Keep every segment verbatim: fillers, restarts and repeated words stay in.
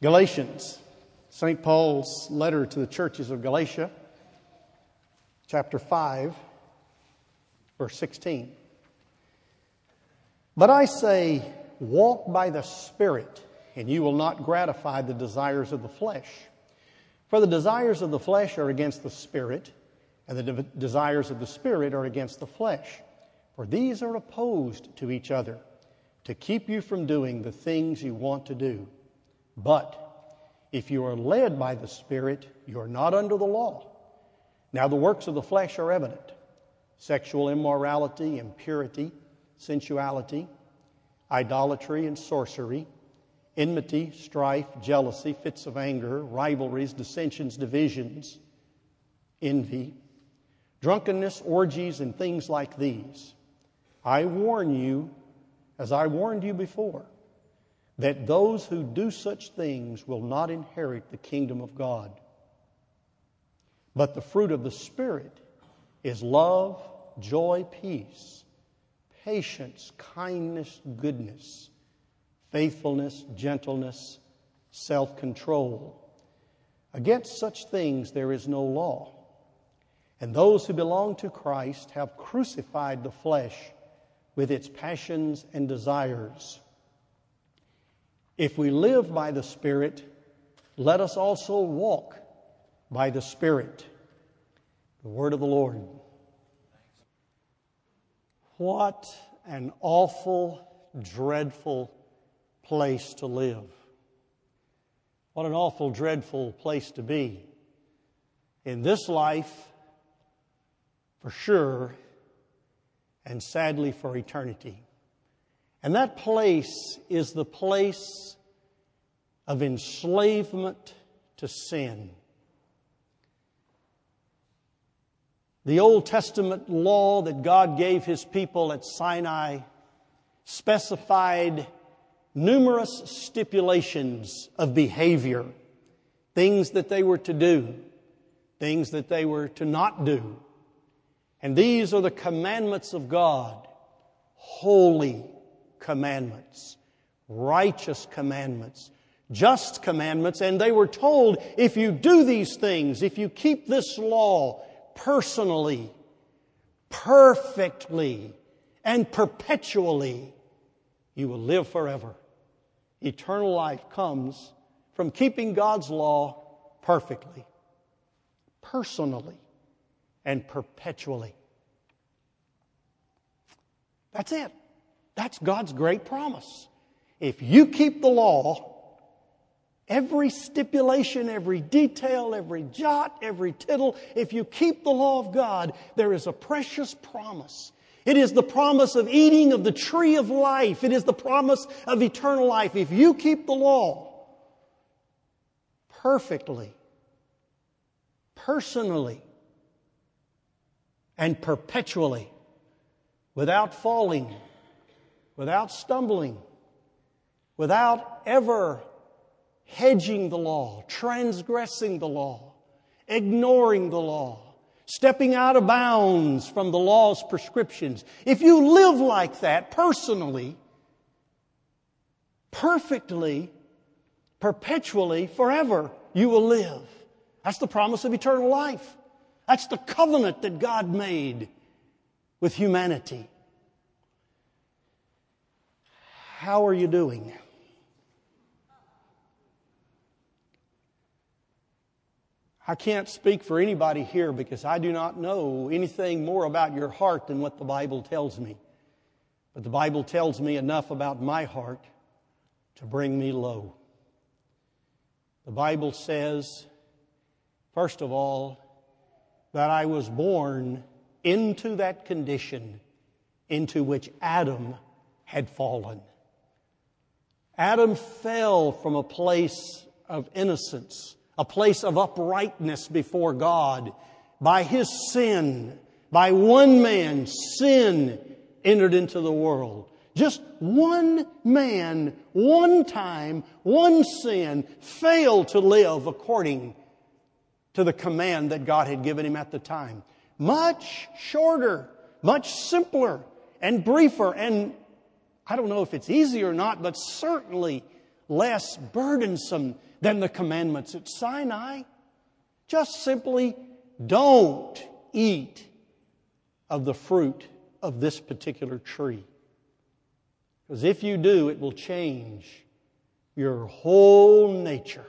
Galatians, Saint Paul's letter to the churches of Galatia, chapter five, verse sixteen. But I say, walk by the Spirit, and you will not gratify the desires of the flesh. For the desires of the flesh are against the Spirit, and the de- desires of the Spirit are against the flesh. For these are opposed to each other, to keep you from doing the things you want to do. But if you are led by the Spirit, you are not under the law. Now the works of the flesh are evident: sexual immorality, impurity, sensuality, idolatry and sorcery, enmity, strife, jealousy, fits of anger, rivalries, dissensions, divisions, envy, drunkenness, orgies, and things like these. I warn you, as I warned you before, that those who do such things will not inherit the kingdom of God. But the fruit of the Spirit is love, joy, peace, patience, kindness, goodness, faithfulness, gentleness, self-control. Against such things there is no law. And those who belong to Christ have crucified the flesh with its passions and desires. If we live by the Spirit, let us also walk by the Spirit. The word of the Lord. What an awful, dreadful place to live. What an awful, dreadful place to be. In this life, for sure, and sadly for eternity. And that place is the place of enslavement to sin. The Old Testament law that God gave His people at Sinai specified numerous stipulations of behavior, things that they were to do, things that they were to not do. And these are the commandments of God, holy commandments, righteous commandments, just commandments. And they were told, if you do these things, if you keep this law personally, perfectly, and perpetually, you will live forever. Eternal life comes from keeping God's law perfectly, personally, and perpetually. That's it. That's God's great promise. If you keep the law, every stipulation, every detail, every jot, every tittle, if you keep the law of God, there is a precious promise. It is the promise of eating of the tree of life. It is the promise of eternal life. If you keep the law perfectly, personally, and perpetually, without falling, without stumbling, without ever hedging the law, transgressing the law, ignoring the law, stepping out of bounds from the law's prescriptions. If you live like that personally, perfectly, perpetually, forever, you will live. That's the promise of eternal life. That's the covenant that God made with humanity. How are you doing? I can't speak for anybody here because I do not know anything more about your heart than what the Bible tells me. But the Bible tells me enough about my heart to bring me low. The Bible says, first of all, that I was born into that condition into which Adam had fallen. Adam fell from a place of innocence, a place of uprightness before God. By his sin, by one man, sin entered into the world. Just one man, one time, one sin failed to live according to the command that God had given him at the time. Much shorter, much simpler and briefer, and I don't know if it's easy or not, but certainly less burdensome than the commandments at Sinai. Just simply don't eat of the fruit of this particular tree. Because if you do, it will change your whole nature.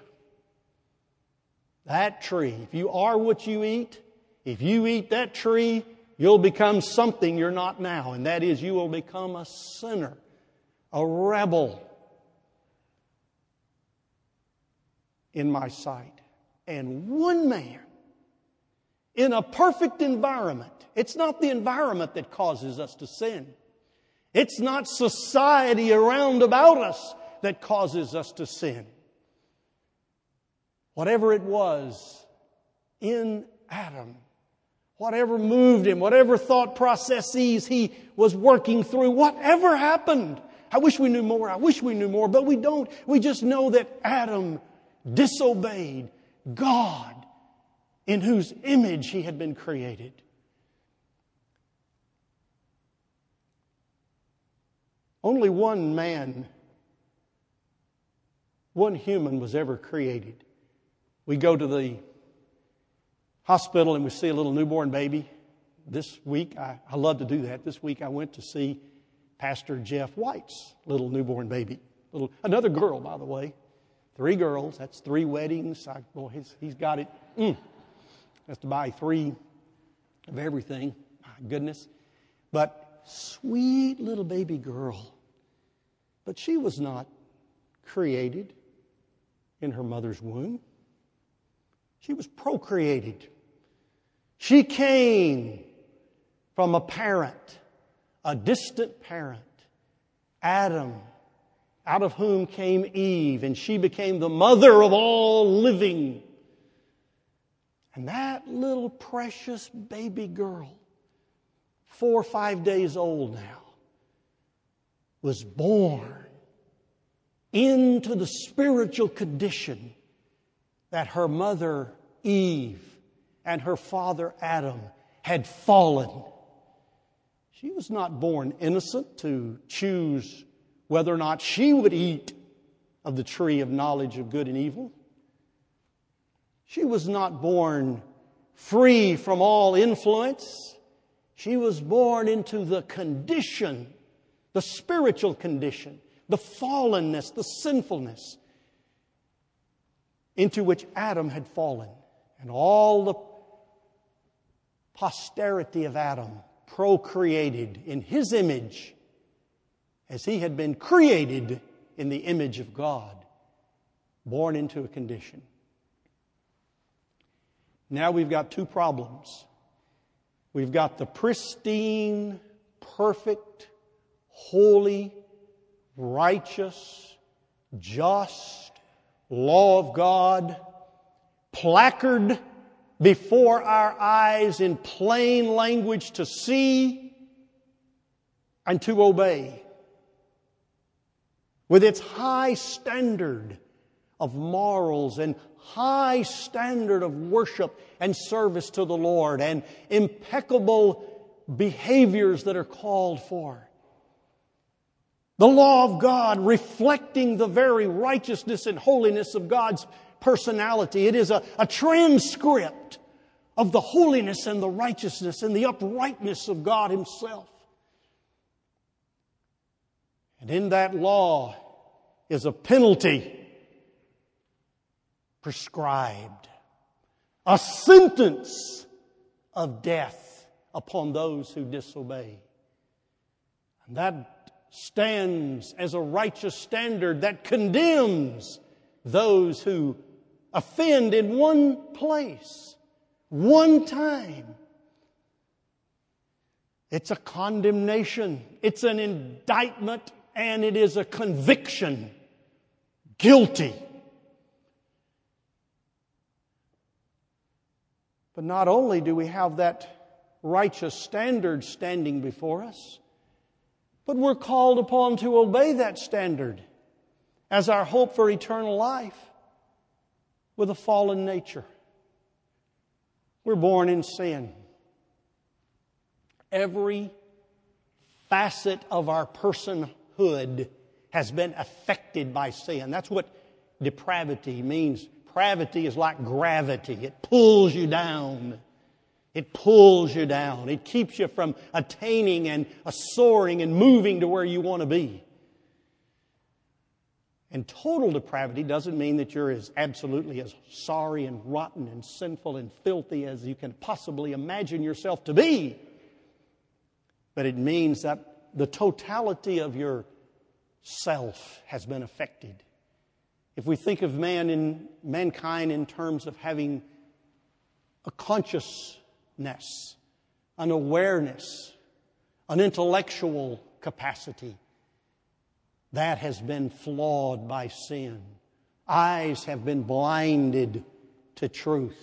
That tree, if you are what you eat, if you eat that tree, you'll become something you're not now. And that is, you will become a sinner, a rebel in my sight. And one man in a perfect environment. It's not the environment that causes us to sin. It's not society around about us that causes us to sin. Whatever it was in Adam, whatever moved him, whatever thought processes he was working through, whatever happened. I wish we knew more. I wish we knew more, but we don't. We just know that Adam disobeyed God, in whose image he had been created. Only one man, one human was ever created. We go to the hospital and we see a little newborn baby. This week, I, I love to do that. This week I went to see Pastor Jeff White's little newborn baby. Little, another girl, by the way. Three girls. That's three weddings. I, boy, he's, he's got it. Mm. Has to buy three of everything. My goodness. But sweet little baby girl. But she was not created in her mother's womb. She was procreated. She came from a parent, a distant parent, Adam, out of whom came Eve, and she became the mother of all living. And that little precious baby girl, four or five days old now, was born into the spiritual condition that her mother Eve and her father Adam had fallen. She was not born innocent to choose whether or not she would eat of the tree of knowledge of good and evil. She was not born free from all influence. She was born into the condition, the spiritual condition, the fallenness, the sinfulness into which Adam had fallen. And all the posterity of Adam procreated in his image as he had been created in the image of God, born into a condition. Now we've got two problems. We've got the pristine, perfect, holy, righteous, just law of God placard before our eyes in plain language to see and to obey, with its high standard of morals and high standard of worship and service to the Lord and impeccable behaviors that are called for. The law of God reflecting the very righteousness and holiness of God's personality. It is a, a transcript of the holiness and the righteousness and the uprightness of God Himself. And in that law is a penalty prescribed, a sentence of death upon those who disobey. And that stands as a righteous standard that condemns those who offend in one place, one time. It's a condemnation, it's an indictment, and it is a conviction. Guilty. But not only do we have that righteous standard standing before us, but we're called upon to obey that standard as our hope for eternal life with a fallen nature. We're born in sin. Every facet of our personhood has been affected by sin. That's what depravity means. Depravity is like gravity. It pulls you down. It pulls you down. It keeps you from attaining and soaring and moving to where you want to be. And total depravity doesn't mean that you're as absolutely as sorry and rotten and sinful and filthy as you can possibly imagine yourself to be. But it means that the totality of your self has been affected. If we think of man in mankind in terms of having a consciousness, an awareness, an intellectual capacity, that has been flawed by sin. Eyes have been blinded to truth.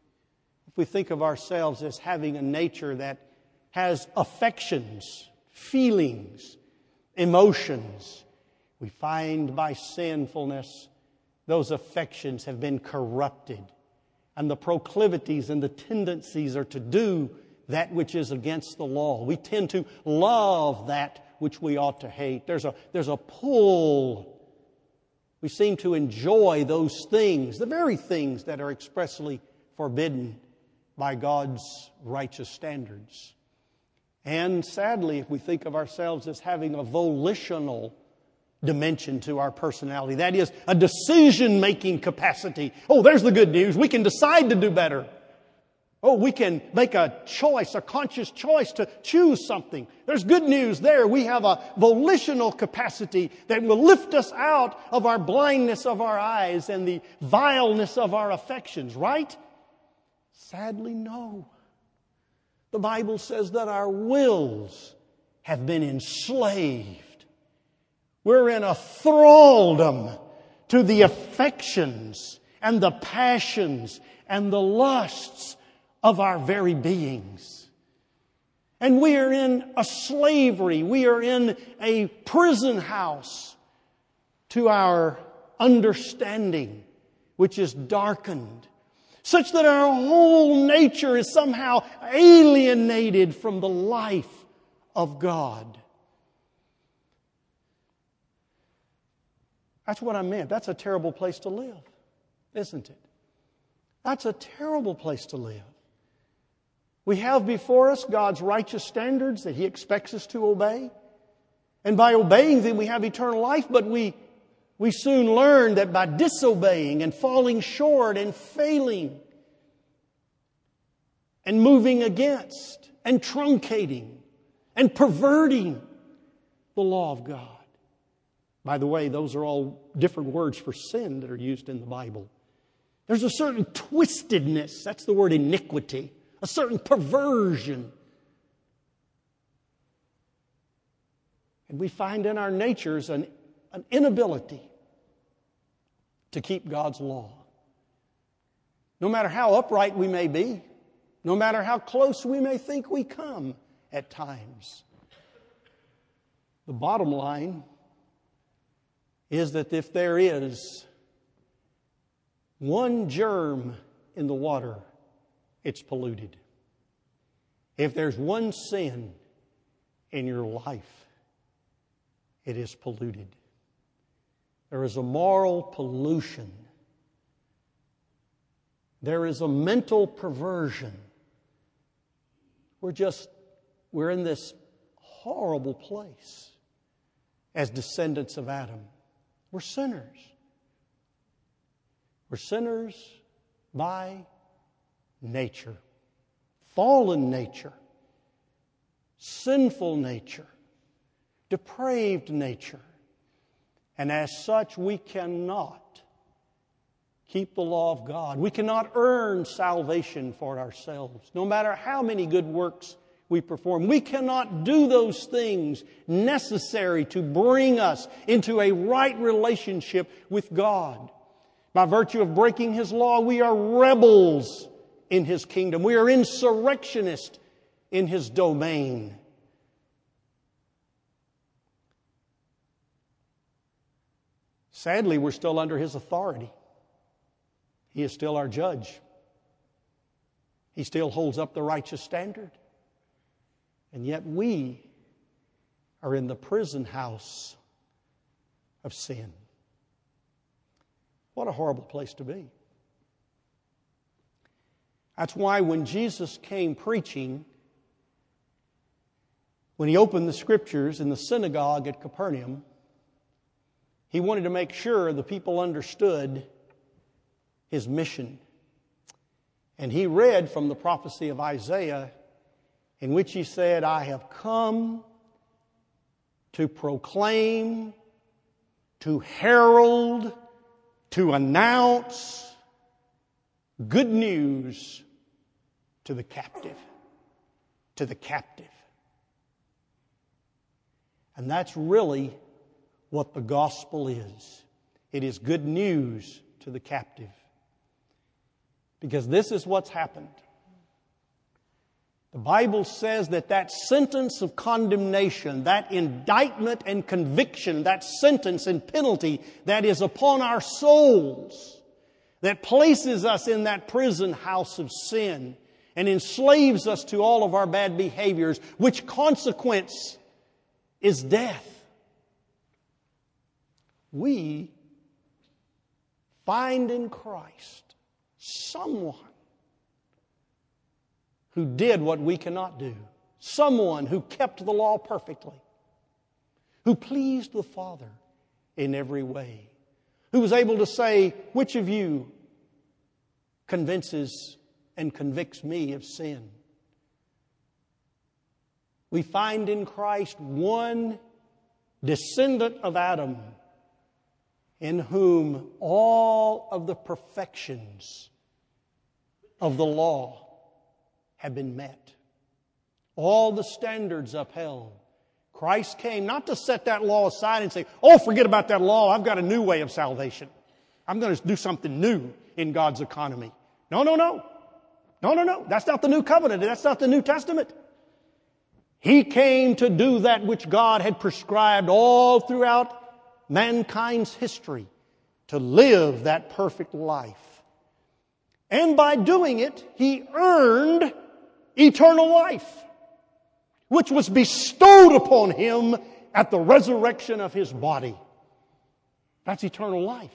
If we think of ourselves as having a nature that has affections, feelings, emotions, we find by sinfulness those affections have been corrupted. And the proclivities and the tendencies are to do that which is against the law. We tend to love that which we ought to hate. There's a, there's a pull. We seem to enjoy those things, the very things that are expressly forbidden by God's righteous standards. And sadly, if we think of ourselves as having a volitional dimension to our personality, that is, a decision-making capacity. Oh, there's the good news. We can decide to do better. Oh, we can make a choice, a conscious choice to choose something. There's good news there. We have a volitional capacity that will lift us out of our blindness of our eyes and the vileness of our affections, right? Sadly, no. The Bible says that our wills have been enslaved. We're in a thraldom to the affections and the passions and the lusts of our very beings. And we are in a slavery. We are in a prison house to our understanding, which is darkened, such that our whole nature is somehow alienated from the life of God. That's what I meant. That's a terrible place to live, isn't it? That's a terrible place to live. We have before us God's righteous standards that He expects us to obey. And by obeying them, we have eternal life. But we, we soon learn that by disobeying and falling short and failing and moving against and truncating and perverting the law of God. By the way, those are all different words for sin that are used in the Bible. There's a certain twistedness. That's the word iniquity. A certain perversion. And we find in our natures an, an inability to keep God's law. No matter how upright we may be, no matter how close we may think we come at times. The bottom line is that if there is one germ in the water, it's polluted. If there's one sin in your life, it is polluted. There is a moral pollution. There is a mental perversion. We're just, we're in this horrible place as descendants of Adam. We're sinners. We're sinners by nature, fallen nature, sinful nature, depraved nature. And as such, we cannot keep the law of God. We cannot earn salvation for ourselves, no matter how many good works we perform. We cannot do those things necessary to bring us into a right relationship with God. By virtue of breaking His law, we are rebels in His kingdom. We are insurrectionists in His domain. Sadly, we're still under His authority. He is still our judge. He still holds up the righteous standard. And yet we are in the prison house of sin. What a horrible place to be. That's why when Jesus came preaching, when He opened the Scriptures in the synagogue at Capernaum, He wanted to make sure the people understood His mission. And He read from the prophecy of Isaiah, in which He said, I have come to proclaim, to herald, to announce good news to the captive. To the captive. And that's really what the gospel is. It is good news to the captive. Because this is what's happened. The Bible says that that sentence of condemnation, that indictment and conviction, that sentence and penalty that is upon our souls, that places us in that prison house of sin and enslaves us to all of our bad behaviors, which consequence is death. We find in Christ someone who did what we cannot do. Someone who kept the law perfectly. Who pleased the Father in every way. Who was able to say, which of you convinces and convicts me of sin? We find in Christ one descendant of Adam in whom all of the perfections of the law have been met. All the standards upheld. Christ came not to set that law aside and say, oh, forget about that law. I've got a new way of salvation. I'm going to do something new in God's economy. No, no, no. No, no, no. That's not the new covenant. That's not the New Testament. He came to do that which God had prescribed all throughout mankind's history, to live that perfect life. And by doing it, He earned eternal life, which was bestowed upon Him at the resurrection of His body. That's eternal life.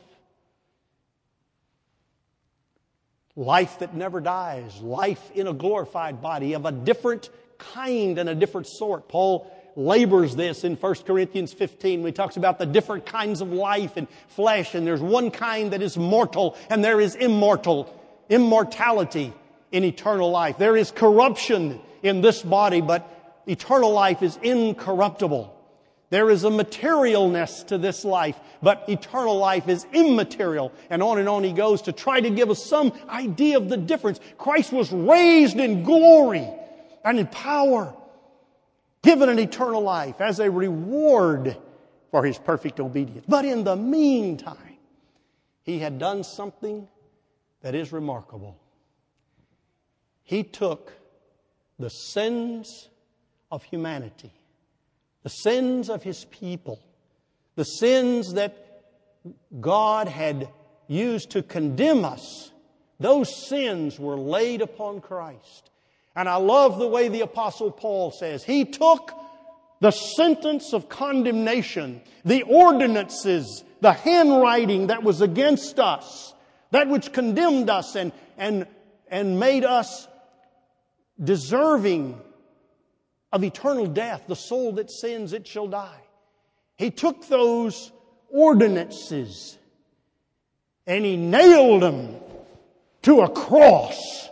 Life that never dies. Life in a glorified body of a different kind and a different sort. Paul labors this in First Corinthians fifteen when he talks about the different kinds of life and flesh. And there's one kind that is mortal and there is immortal. Immortality in eternal life. There is corruption in this body, but eternal life is incorruptible. There is a materialness to this life, but eternal life is immaterial. And on and on he goes to try to give us some idea of the difference. Christ was raised in glory and in power, given an eternal life as a reward for His perfect obedience. But in the meantime, He had done something that is remarkable. He took the sins of humanity, the sins of His people, the sins that God had used to condemn us. Those sins were laid upon Christ. And I love the way the Apostle Paul says, He took the sentence of condemnation, the ordinances, the handwriting that was against us, that which condemned us and, and, and made us deserving of eternal death. The soul that sins, it shall die. He took those ordinances and He nailed them to a cross.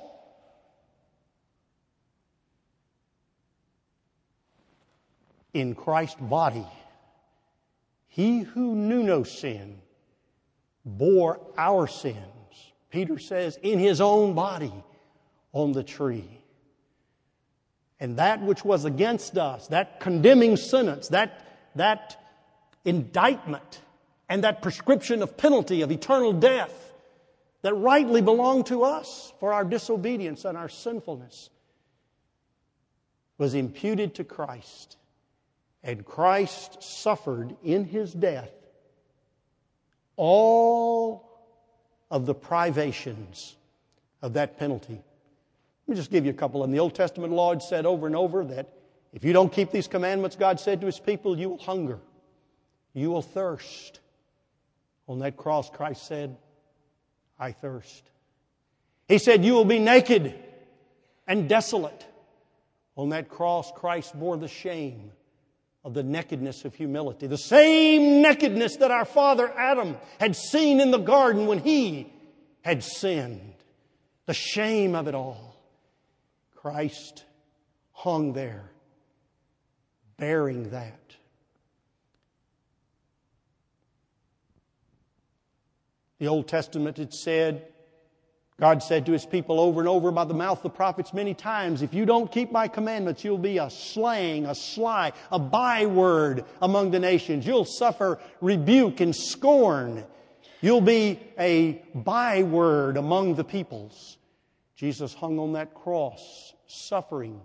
In Christ's body, He who knew no sin bore our sins. Peter says, in His own body on the tree. And that which was against us, that condemning sentence, that, that indictment, and that prescription of penalty of eternal death that rightly belonged to us for our disobedience and our sinfulness, was imputed to Christ. And Christ suffered in His death all of the privations of that penalty. Let me just give you a couple. In the Old Testament law, it said over and over that if you don't keep these commandments, God said to His people, you will hunger, you will thirst, On that cross, Christ said, I thirst. He said, you will be naked and desolate. On that cross, Christ bore the shame of the nakedness of humility. The same nakedness that our father Adam had seen in the garden when he had sinned. The shame of it all. Christ hung there, bearing that. The Old Testament, it said, God said to His people over and over by the mouth of the prophets many times, if you don't keep my commandments, you'll be a slang, a sly, a byword among the nations. You'll suffer rebuke and scorn. You'll be a byword among the peoples. Jesus hung on that cross, suffering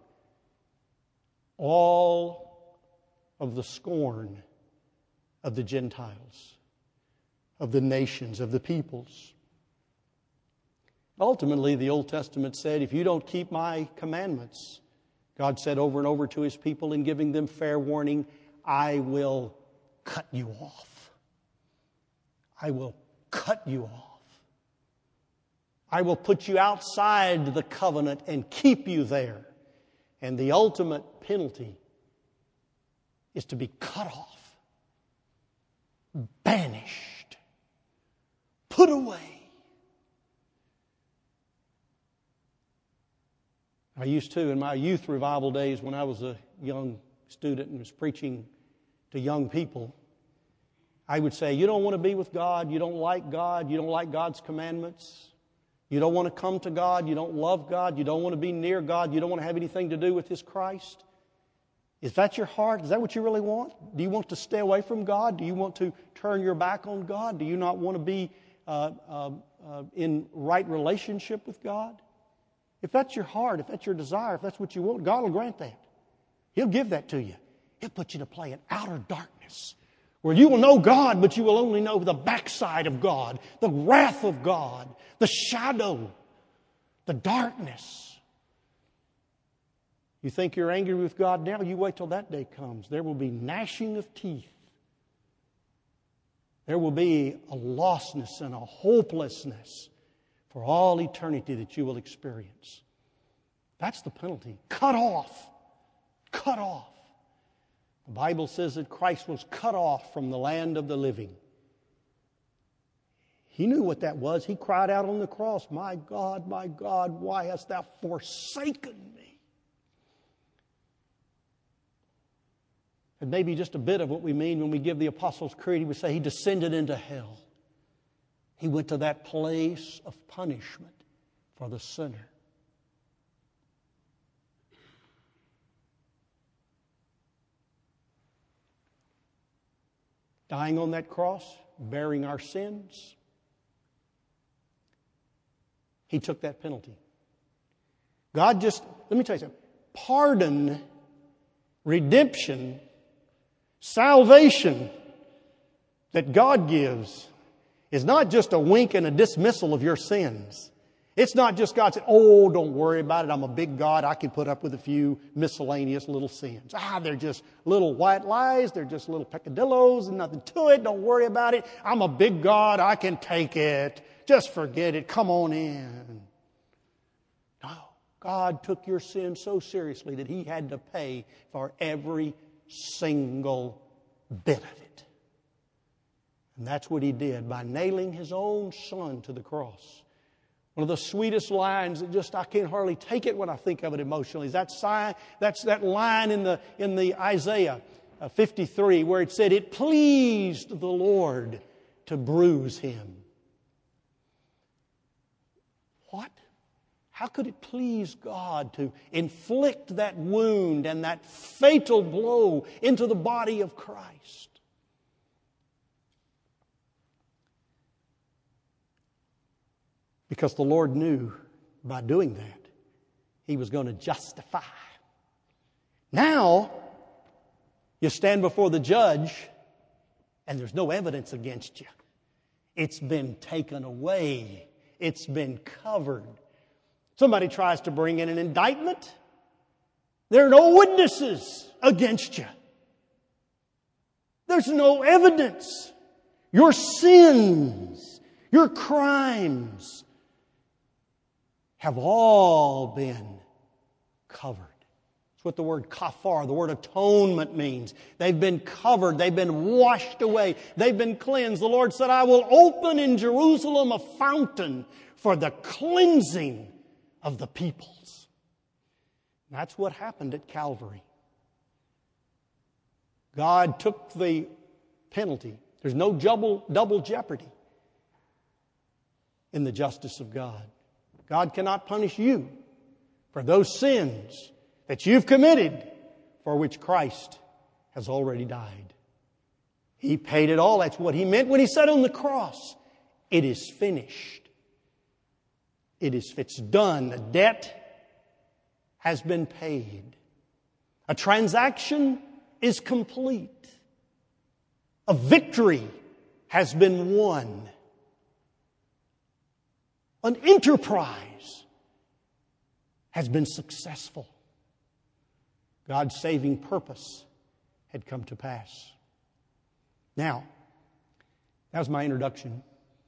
all of the scorn of the Gentiles, of the nations, of the peoples. Ultimately, the Old Testament said, if you don't keep my commandments, God said over and over to His people in giving them fair warning, I will cut you off. I will cut you off. I will put you outside the covenant and keep you there. And the ultimate penalty is to be cut off, banished, put away. I used to, in my youth revival days when I was a young student and was preaching to young people, I would say, you don't want to be with God, you don't like God, you don't like God's commandments, you don't want to come to God, you don't love God, you don't want to be near God, you don't want to have anything to do with His Christ. Is that your heart? Is that what you really want? Do you want to stay away from God? Do you want to turn your back on God? Do you not want to be uh, uh, uh, in right relationship with God? If that's your heart, if that's your desire, if that's what you want, God will grant that. He'll give that to you. He'll put you to play in outer darkness, where you will know God, but you will only know the backside of God, the wrath of God, the shadow, the darkness. You think you're angry with God now? You wait till that day comes. There will be gnashing of teeth. There will be a lostness and a hopelessness for all eternity that you will experience. That's the penalty. Cut off. Cut off. The Bible says that Christ was cut off from the land of the living. He knew what that was. He cried out on the cross, my God, my God, why hast thou forsaken me? And maybe just a bit of what we mean when we give the Apostles' Creed, we say He descended into hell. He went to that place of punishment for the sinner. Dying on that cross, bearing our sins, He took that penalty. God just, let me tell you something, pardon, redemption, salvation that God gives is not just a wink and a dismissal of your sins. It's not just God saying, oh, don't worry about it. I'm a big God. I can put up with a few miscellaneous little sins. Ah, they're just little white lies. They're just little peccadillos and nothing to it. Don't worry about it. I'm a big God. I can take it. Just forget it. Come on in. No. God took your sin so seriously that He had to pay for every single bit of it. And that's what He did by nailing His own Son to the cross. One of the sweetest lines that just I can't hardly take it when I think of it emotionally is that sign, that's that line in the in the Isaiah fifty-three where it said, "It pleased the Lord to bruise Him." What? How could it please God to inflict that wound and that fatal blow into the body of Christ? Because the Lord knew by doing that, He was going to justify. Now, you stand before the judge and there's no evidence against you. It's been taken away. It's been covered. Somebody tries to bring in an indictment. There are no witnesses against you. There's no evidence. Your sins, your crimes have all been covered. That's what the word kafar, the word atonement means. They've been covered. They've been washed away. They've been cleansed. The Lord said, I will open in Jerusalem a fountain for the cleansing of the peoples. And that's what happened at Calvary. God took the penalty. There's no double, double jeopardy in the justice of God. God cannot punish you for those sins that you've committed for which Christ has already died. He paid it all. That's what He meant when He said on the cross, it is finished. It is, it's done. The debt has been paid. A transaction is complete. A victory has been won. An enterprise has been successful. God's saving purpose had come to pass. Now, that was my introduction.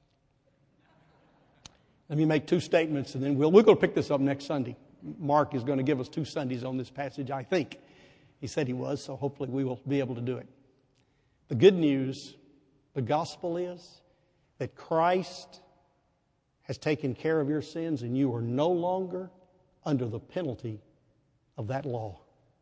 Let me make two statements and then we'll, we're going to pick this up next Sunday. Mark is going to give us two Sundays on this passage, I think. He said he was, so hopefully we will be able to do it. The good news, the gospel is that Christ has taken care of your sins and you are no longer under the penalty of that law.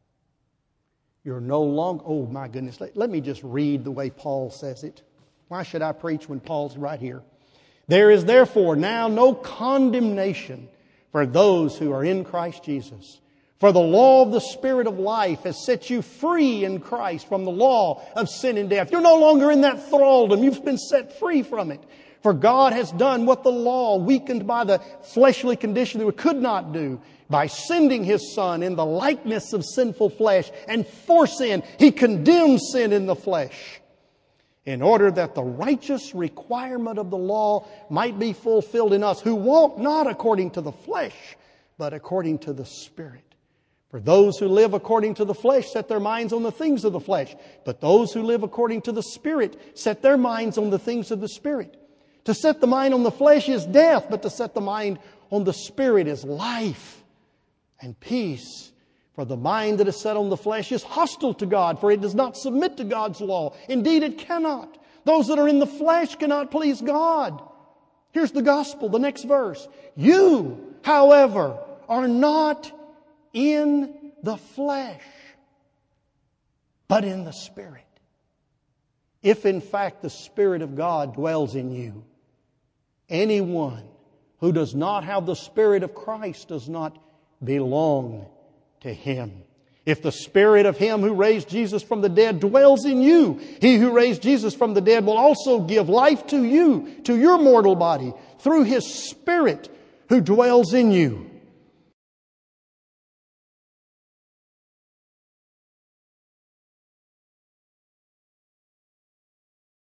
You're no longer, oh my goodness, let, let me just read the way Paul says it. Why should I preach when Paul's right here? There is therefore now no condemnation for those who are in Christ Jesus. For the law of the Spirit of life has set you free in Christ from the law of sin and death. You're no longer in that thraldom. You've been set free from it. For God has done what the law, weakened by the fleshly condition that it could not do, by sending His Son in the likeness of sinful flesh. And for sin, He condemned sin in the flesh, in order that the righteous requirement of the law might be fulfilled in us, who walk not according to the flesh, but according to the Spirit. For those who live according to the flesh set their minds on the things of the flesh, but those who live according to the Spirit set their minds on the things of the Spirit. To set the mind on the flesh is death, but to set the mind on the Spirit is life and peace. For the mind that is set on the flesh is hostile to God, for it does not submit to God's law. Indeed, it cannot. Those that are in the flesh cannot please God. Here's the gospel, the next verse. You, however, are not in the flesh, but in the Spirit. If in fact the Spirit of God dwells in you, anyone who does not have the Spirit of Christ does not belong to Him. If the Spirit of Him who raised Jesus from the dead dwells in you, He who raised Jesus from the dead will also give life to you, to your mortal body, through His Spirit who dwells in you.